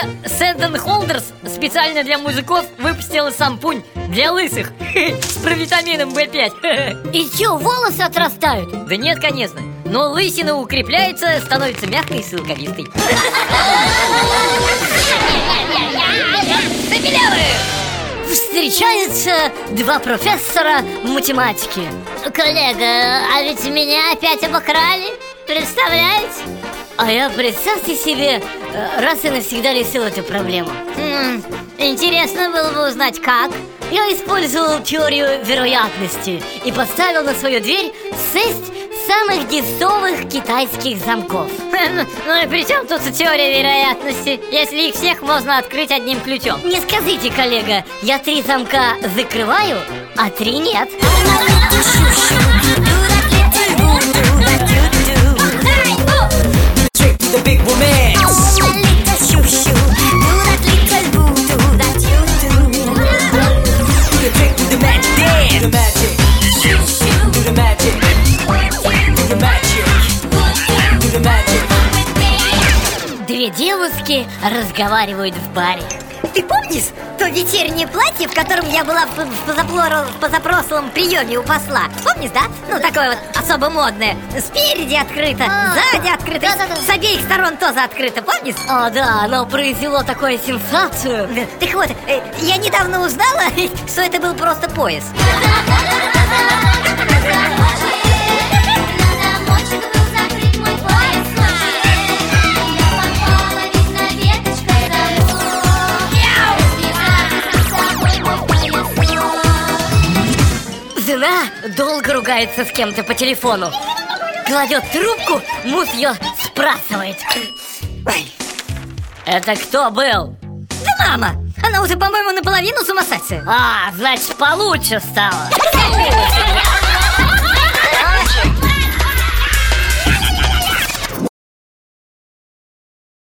Сэндон Холдерс специально для мужиков выпустила шампунь для лысых с провитамином В5. И чё, волосы отрастают? Да нет, конечно. Но лысина укрепляется, становится мягкой и шелковистой. Встречаются два профессора математики. Коллега, а ведь меня опять обокрали. Представляете? А я, представьте себе, раз и навсегда решил эту проблему. Интересно было бы узнать, как. Я использовал теорию вероятности и поставил на свою дверь 6 самых дешевых китайских замков. Ну и при чем тут теория вероятности, если их всех можно открыть одним ключом? Не скажите, коллега, я 3 замка закрываю, а 3 нет. Две девушки разговаривают в баре. Ты помнишь то вечернее платье, в котором я была в позапрошлом приеме у посла? Помнишь, да? Ну, такое вот особо модное. Спереди открыто, сзади открыто, с обеих сторон тоже открыто, помнишь? О, да, оно произвело такую сенсацию. Так вот, я недавно узнала, что это был просто пояс. Жена долго ругается с кем-то по телефону. Кладет трубку, муж ее спрашивает: Это кто был? Да мама! Она уже, по-моему, наполовину сумасшедшая. значит, получше стало.